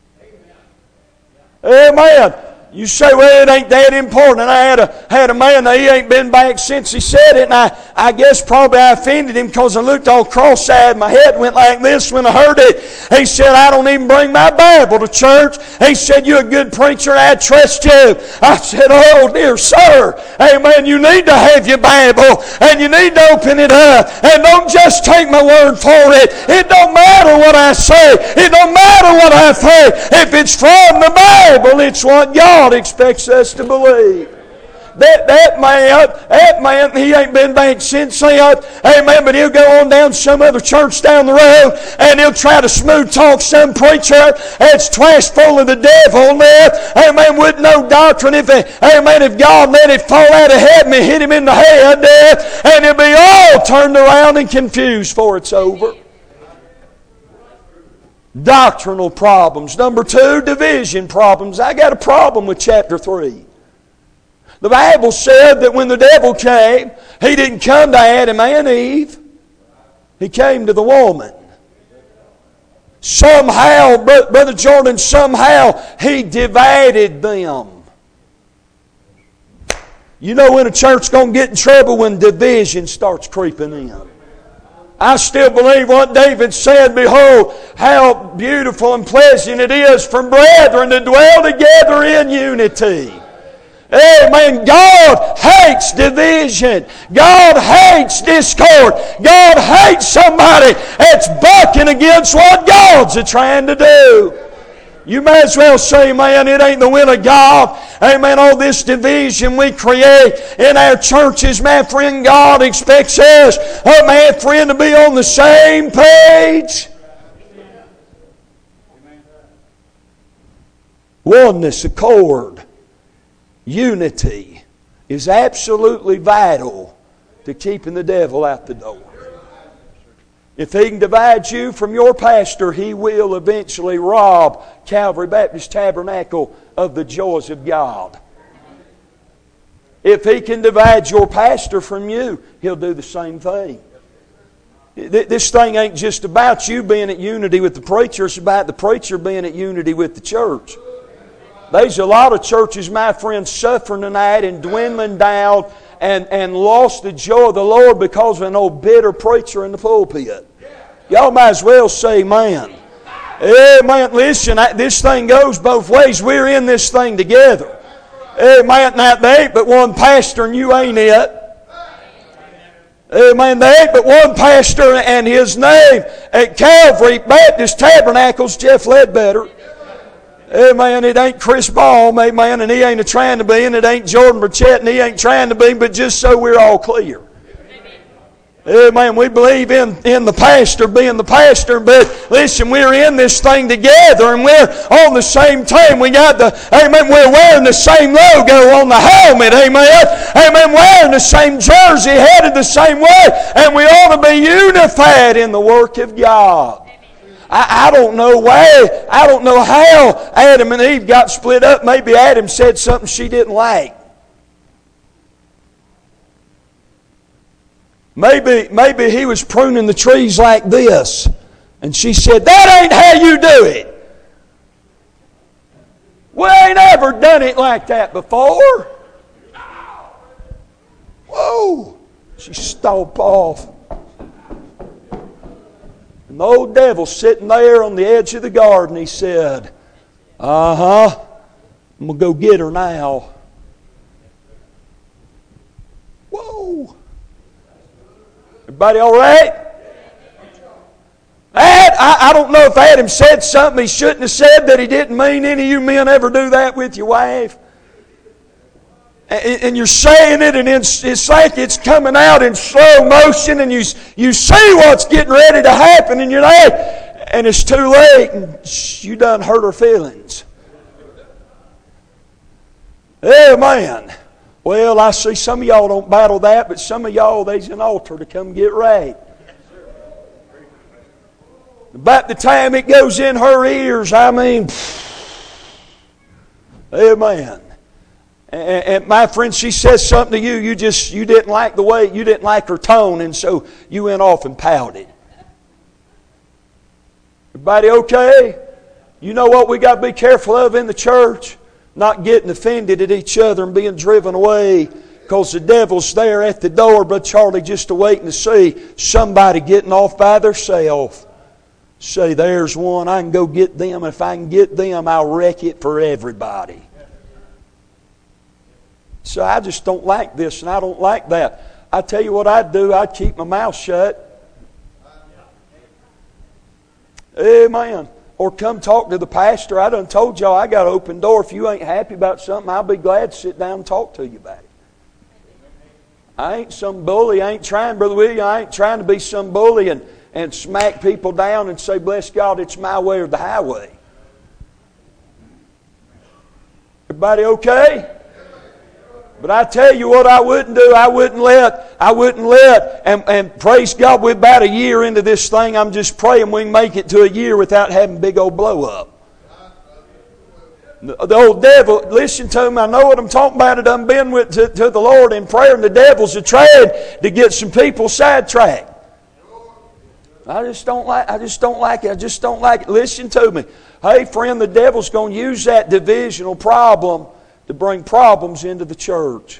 Amen. You say, well, it ain't that important. And I had a had a man that he ain't been back since he said it, and I, I guess probably I offended him because I looked all cross-eyed. My head went like this when I heard it. He said, I don't even bring my Bible to church. He said, you're a good preacher. I trust you. I said, oh, dear sir. Amen. You need to have your Bible, and you need to open it up. And don't just take my word for it. It don't matter what I say. It don't matter what I think. If it's from the Bible, it's what God expects us to believe. That that man, that man, he ain't been back since then. Amen. But he'll go on down to some other church down the road, and he'll try to smooth talk some preacher that's twice full of the devil. There, amen. With no doctrine. If it, amen. If God let it fall out of heaven and hit him in the head, there, and he'll be all turned around and confused before it's over. Doctrinal problems. Number two, division problems. I got a problem with chapter three. The Bible said that when the devil came, he didn't come to Adam and Eve. He came to the woman. Somehow, Brother Jordan, somehow he divided them. You know when a church's going to get in trouble? When division starts creeping in. I still believe what David said, behold, how beautiful and pleasant it is for brethren to dwell together in unity. Amen. God hates division. God hates discord. God hates somebody that's bucking against what God's trying to do. You may as well say, man, it ain't the will of God. Amen. All this division we create in our churches, my friend, God expects us, oh, my friend, to be on the same page. Oneness, accord, unity is absolutely vital to keeping the devil out the door. If he can divide you from your pastor, he will eventually rob Calvary Baptist Tabernacle of the joys of God. If he can divide your pastor from you, he'll do the same thing. This thing ain't just about you being at unity with the preacher. It's about the preacher being at unity with the church. There's a lot of churches, my friends, suffering tonight and dwindling down and, and lost the joy of the Lord because of an old bitter preacher in the pulpit. Y'all might as well say amen. Amen. Listen, this thing goes both ways. We're in this thing together. Amen. Now, there ain't but one pastor and you ain't it. Amen. There ain't but one pastor and his name at Calvary Baptist Tabernacles, Jeff Ledbetter. Amen. It ain't Chris Baum, amen, and he ain't a trying to be, and it ain't Jordan Burchett, and he ain't trying to be, but just so we're all clear. Amen. We believe in, in the pastor being the pastor, but listen, we're in this thing together, and we're on the same team. We got the, amen, we're wearing the same logo on the helmet, amen. Amen. Wearing the same jersey, headed the same way, and we ought to be unified in the work of God. I, I don't know why, I don't know how Adam and Eve got split up. Maybe Adam said something she didn't like. Maybe, maybe he was pruning the trees like this. And she said, that ain't how you do it. We ain't ever done it like that before. Whoa. She stomped off. And the old devil sitting there on the edge of the garden, he said, uh-huh, I'm going to go get her now. Whoa. Everybody all right? Ad, I, I don't know if Adam said something he shouldn't have said that he didn't mean. Any of you men ever do that with your wife? And, and you're saying it, and it's, it's like it's coming out in slow motion, and you, you see what's getting ready to happen, and you're like, and it's too late, and you done hurt her feelings. Amen. Well, I see some of y'all don't battle that, but some of y'all, there's an altar to come get right. About the time it goes in her ears, I mean, amen. And, and my friend, she says something to you, you just, you didn't like the way, you didn't like her tone, and so you went off and pouted. Everybody okay? You know what we got to be careful of in the church? Not getting offended at each other and being driven away because the devil's there at the door, but Charlie, just to waiting to see somebody getting off by themselves. Say, there's one, I can go get them. If I can get them, I'll wreck it for everybody. So I just don't like this and I don't like that. I tell you what I'd do, I'd keep my mouth shut. Amen. Or come talk to the pastor. I done told y'all I got an open door. If you ain't happy about something, I'll be glad to sit down and talk to you about it. I ain't some bully. I ain't trying, Brother William, I ain't trying to be some bully and, and smack people down and say, bless God, it's my way or the highway. Everybody okay? But I tell you what I wouldn't do. I wouldn't let, I wouldn't let, and, and praise God, we're about a year into this thing. I'm just praying we can make it to a year without having a big old blow up. The, the old devil, listen to me, I know what I'm talking about. I've done been with to, to the Lord in prayer, and the devil's a trying to get some people sidetracked. I just don't like, I just don't like it. I just don't like it. Listen to me. Hey friend, the devil's going to use that divisional problem to bring problems into the church.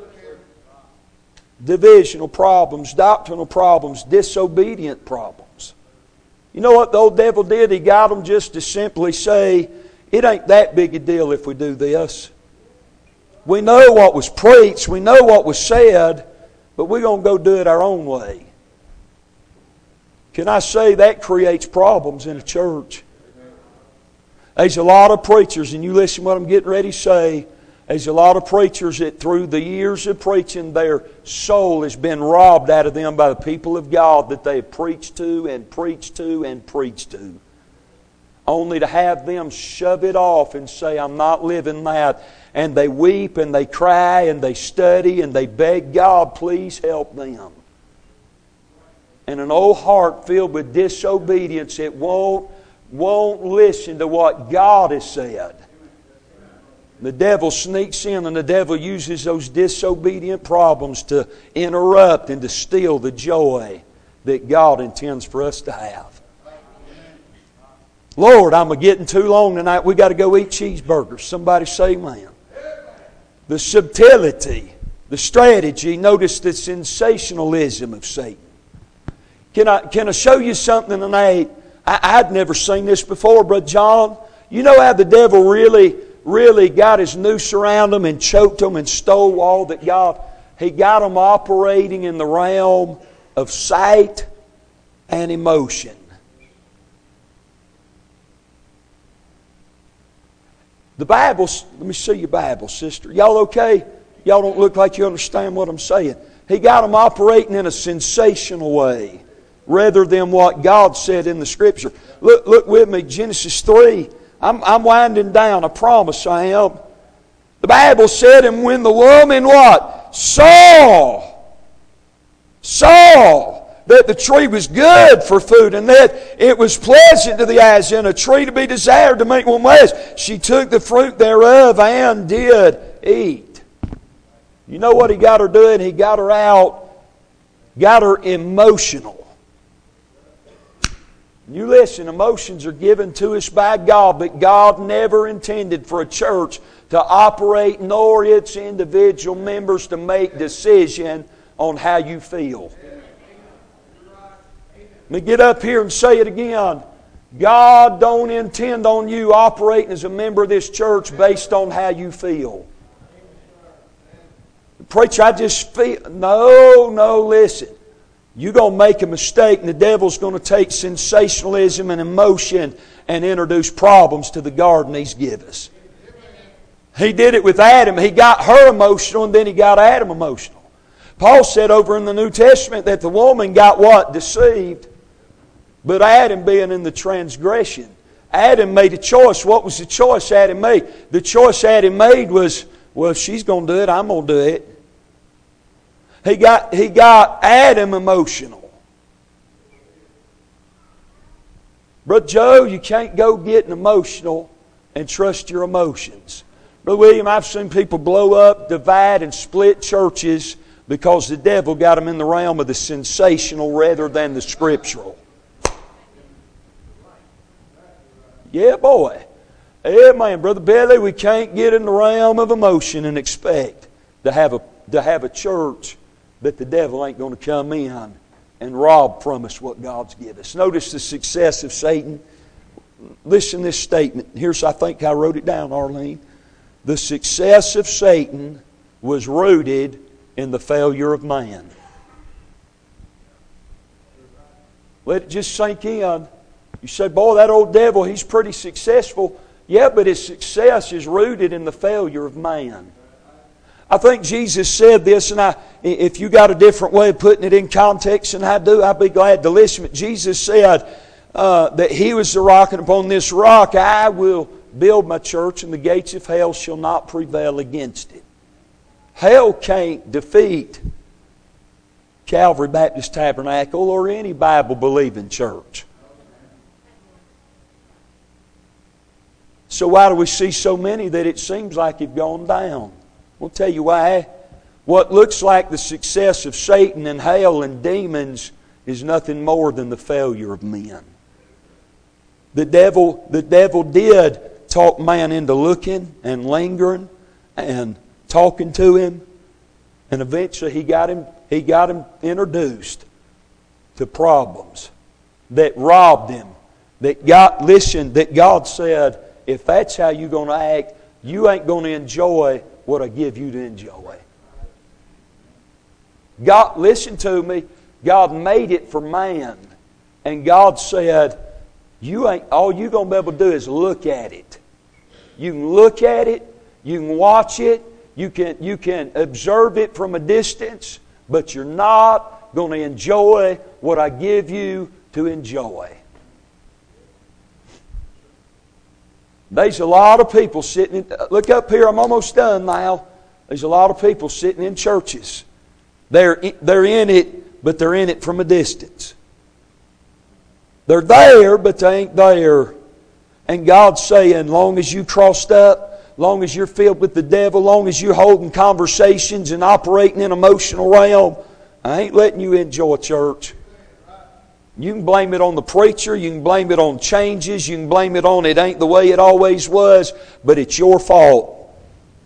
Divisional problems, doctrinal problems, disobedient problems. You know what the old devil did? He got them just to simply say, it ain't that big a deal if we do this. We know what was preached, we know what was said, but we're going to go do it our own way. Can I say that creates problems in a church? There's a lot of preachers, and you listen to what I'm getting ready to say, there's a lot of preachers that through the years of preaching, their soul has been robbed out of them by the people of God that they have preached to and preached to and preached to. Only to have them shove it off and say, I'm not living that. And they weep and they cry and they study and they beg God, please help them. And an old heart filled with disobedience, it won't, won't listen to what God has said. The devil sneaks in and the devil uses those disobedient problems to interrupt and to steal the joy that God intends for us to have. Lord, I'm getting too long tonight. We got to go eat cheeseburgers. Somebody say amen. The subtlety, the strategy, notice the sensationalism of Satan. Can I, can I show you something tonight? I, I'd never seen this before, Brother John. You know how the devil really, really got his noose around them and choked them and stole all that God... He got them operating in the realm of sight and emotion. The Bible, let me see your Bible, sister. Y'all okay? Y'all don't look like you understand what I'm saying. He got them operating in a sensational way rather than what God said in the Scripture. Look, look with me, Genesis three. I'm, I'm winding down, I promise I am. The Bible said, and when the woman what? Saw. Saw that the tree was good for food and that it was pleasant to the eyes and a tree to be desired to make one wise. She took the fruit thereof and did eat. You know what he got her doing? He got her out, got her emotional. You listen, emotions are given to us by God, but God never intended for a church to operate nor its individual members to make decision on how you feel. Let me get up here and say it again. God don't intend on you operating as a member of this church based on how you feel. Preacher, I just feel... No, no, listen. You're going to make a mistake and the devil's going to take sensationalism and emotion and introduce problems to the garden He's given us. He did it with Adam. He got her emotional and then he got Adam emotional. Paul said over in the New Testament that the woman got what? Deceived. But Adam being in the transgression. Adam made a choice. What was the choice Adam made? The choice Adam made was, well, if she's going to do it, I'm going to do it. He got, he got Adam emotional. Brother Joe, you can't go getting emotional and trust your emotions. Brother William, I've seen people blow up, divide, and split churches because the devil got them in the realm of the sensational rather than the scriptural. Yeah, boy. Amen. Brother Billy, we can't get in the realm of emotion and expect to have a, to have a church that the devil ain't going to come in and rob from us what God's given us. Notice the success of Satan. Listen to this statement. Here's, I think I wrote it down, Arlene. The success of Satan was rooted in the failure of man. Let it just sink in. You say, boy, that old devil, he's pretty successful. Yeah, but his success is rooted in the failure of man. I think Jesus said this, and I, if you got a different way of putting it in context than I do, I'd be glad to listen. But Jesus said uh, that He was the rock, and upon this rock I will build my church, and the gates of hell shall not prevail against it. Hell can't defeat Calvary Baptist Tabernacle or any Bible-believing church. So why do we see so many that it seems like have gone down? We'll tell you why. What looks like the success of Satan and hell and demons is nothing more than the failure of men. The devil, the devil did talk man into looking and lingering and talking to him, and eventually he got him, he got him introduced to problems that robbed him. That God, listen, that God said, if that's how you're going to act, you ain't going to enjoy what I give you to enjoy. God, listen to me, God made it for man. And God said, You ain't, all you're going to be able to do is look at it. You can look at it, you can watch it, you can, you can observe it from a distance, but you're not going to enjoy what I give you to enjoy. There's a lot of people sitting in, look up here, I'm almost done now. There's a lot of people sitting in churches. They're, they're in it, but they're in it from a distance. They're there, but they ain't there. And God's saying, long as you crossed up, long as you're filled with the devil, long as you're holding conversations and operating in emotional realm, I ain't letting you enjoy church. You can blame it on the preacher, you can blame it on changes, you can blame it on it ain't the way it always was, but it's your fault.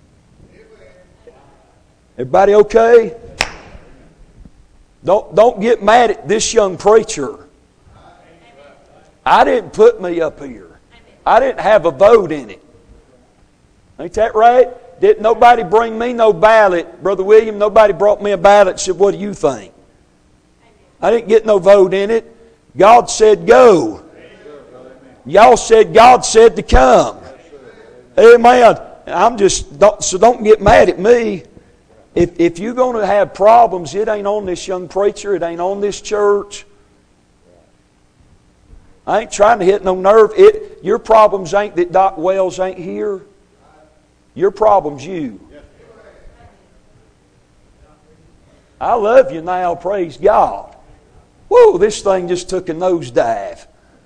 Everybody okay? Don't, don't get mad at this young preacher. I didn't put me up here. I didn't have a vote in it. Ain't that right? Didn't nobody bring me no ballot. Brother William, nobody brought me a ballot and said, what do you think? I didn't get no vote in it. God said go. Y'all said God said to come. Amen. I'm just, don't, so don't get mad at me. If, if you're going to have problems, it ain't on this young preacher. It ain't on this church. I ain't trying to hit no nerve. It, your problems ain't that Doc Wells ain't here. Your problem's you. I love you now, praise God. Whoa, this thing just took a nosedive.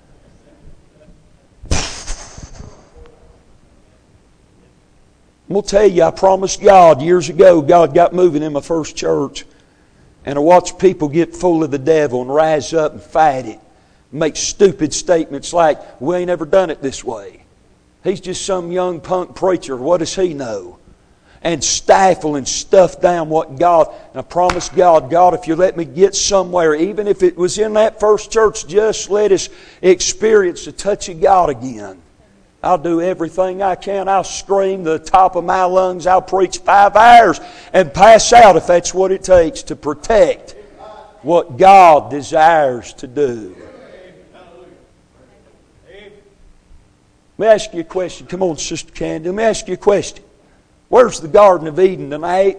I'm going to tell you, I promised God years ago, God got moving in my first church. And I watched people get full of the devil and rise up and fight it. Make stupid statements like, we ain't ever done it this way. He's just some young punk preacher. What does he know? And stifle and stuff down what God... And I promise God, God, if you let me get somewhere, even if it was in that first church, just let us experience the touch of God again. I'll do everything I can. I'll scream the top of my lungs. I'll preach five hours and pass out if that's what it takes to protect what God desires to do. Let me ask you a question. Come on, Sister Candy. Let me ask you a question. Where's the Garden of Eden tonight?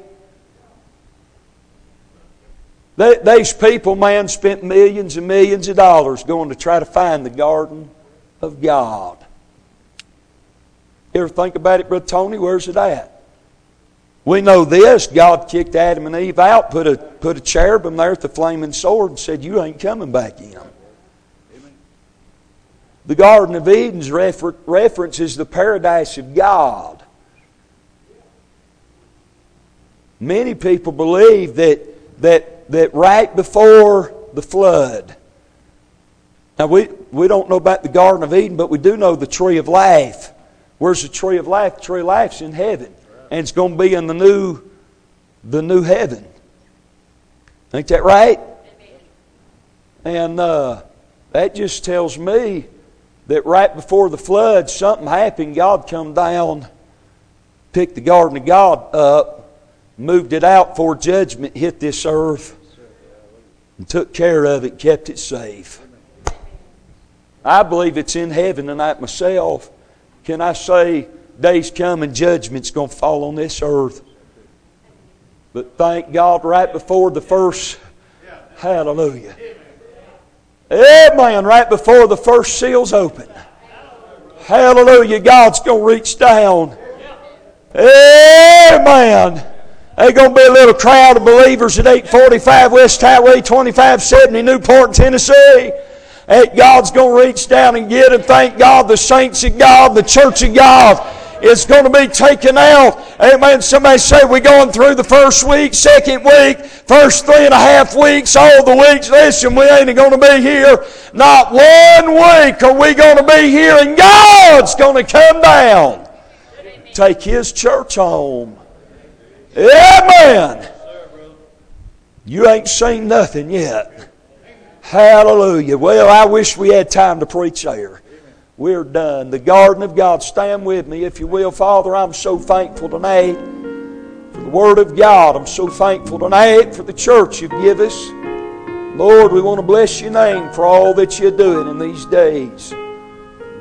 These people, man, spent millions and millions of dollars going to try to find the Garden of God. You ever think about it, Brother Tony? Where's it at? We know this. God kicked Adam and Eve out, put a, put a cherubim there with the flaming sword and said, you ain't coming back in. The Garden of Eden's refer- reference is the paradise of God. Many people believe that, that, that right before the flood, now we, we don't know about the Garden of Eden, but we do know the tree of life. Where's the tree of life? The tree of life's in heaven. And it's going to be in the new, the new heaven. Ain't that right? And uh, that just tells me that right before the flood, something happened. God come down, picked the Garden of God up, moved it out before judgment hit this earth, and took care of it, kept it safe. I believe it's in heaven tonight myself. Can I say, days come and judgment's going to fall on this earth. But thank God right before the first, hallelujah. Amen. Right before the first seal's open. Hallelujah. God's going to reach down. Amen. There's going to be a little crowd of believers at eight forty-five West Highway twenty-five seventy Newport, Tennessee. And God's going to reach down and get and thank God the saints of God, the church of God is going to be taken out. Amen. Somebody say we're going through the first week, second week, first three and a half weeks, all the weeks. Listen, we ain't going to be here. Not one week are we going to be here, and God's going to come down. Take His church home. Amen. You ain't seen nothing yet. Hallelujah. Well, I wish we had time to preach there. We're done. The Garden of God. Stand with me, if you will. Father, I'm so thankful tonight for the Word of God. I'm so thankful tonight for the church you've given us. Lord, we want to bless your name for all that you're doing in these days.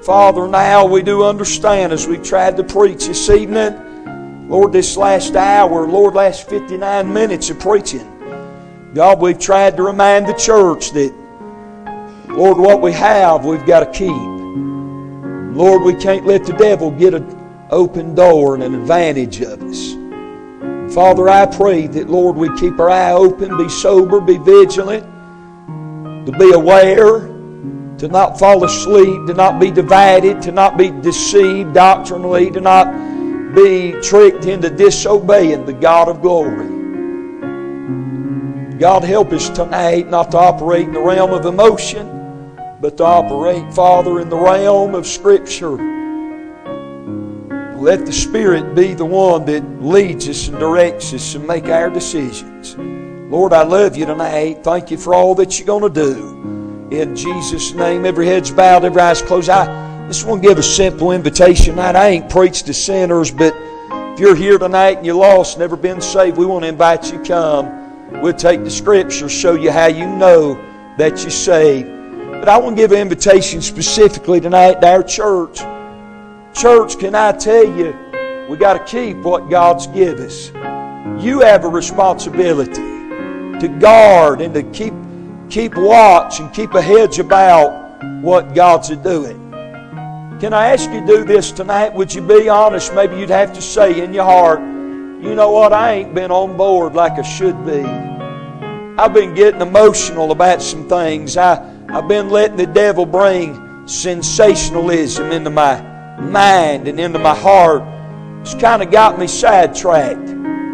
Father, now we do understand as we've tried to preach this evening, Lord, this last hour, Lord, last fifty-nine minutes of preaching, God, we've tried to remind the church that, Lord, what we have, we've got to keep. Lord, we can't let the devil get an open door and an advantage of us. Father, I pray that, Lord, we keep our eye open, be sober, be vigilant, to be aware, to not fall asleep, to not be divided, to not be deceived doctrinally, to not be tricked into disobeying the God of glory. God, help us tonight not to operate in the realm of emotion, but to operate, Father, in the realm of Scripture. Let the Spirit be the one that leads us and directs us and make our decisions. Lord, I love you tonight. Thank you for all that you're going to do. In Jesus' name, every head's bowed, every eye's closed. I just want to give a simple invitation tonight. I ain't preached to sinners, but if you're here tonight and you're lost, never been saved, we want to invite you to come. We'll take the Scriptures, show you how you know that you're saved. But I want to give an invitation specifically tonight to our church. Church, can I tell you, we got to keep what God's given us. You have a responsibility to guard and to keep keep watch and keep a hedge about what God's doing. Can I ask you to do this tonight? Would you be honest? Maybe you'd have to say in your heart, you know what, I ain't been on board like I should be. I've been getting emotional about some things. I, I've been letting the devil bring sensationalism into my mind and into my heart. It's kind of got me sidetracked.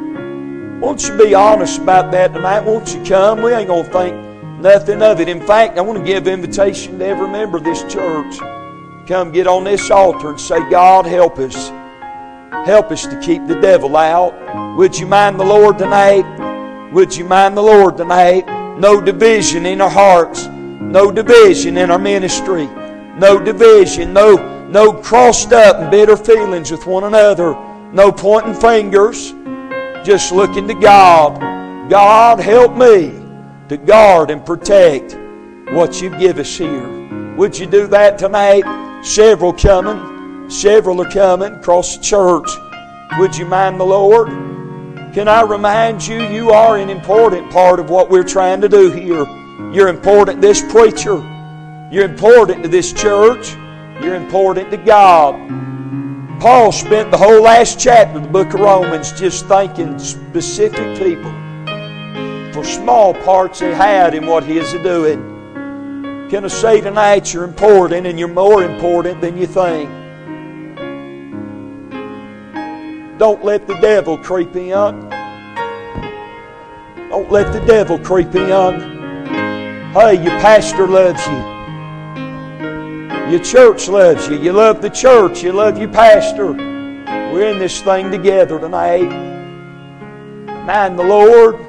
Won't you be honest about that tonight? Won't you come? We ain't going to think nothing of it. In fact, I want to give an invitation to every member of this church. Come get on this altar and say, God, help us. Help us to keep the devil out. Would you mind the Lord tonight? Would you mind the Lord tonight? No division in our hearts. No division in our ministry. No division. No, no crossed up and bitter feelings with one another. No pointing fingers. Just looking to God. God, help me to guard and protect what you give us here. Would you do that tonight? Several coming. Several are coming across the church. Would you mind the Lord? Can I remind you, you are an important part of what we're trying to do here. You're important to this preacher. You're important to this church. You're important to God. Paul spent the whole last chapter of the book of Romans just thanking specific people for small parts they had in what He is doing. Can I say tonight you're important and you're more important than you think. Don't let the devil creep in. Don't let the devil creep in. Hey, your pastor loves you. Your church loves you. You love the church. You love your pastor. We're in this thing together tonight. Mind the Lord.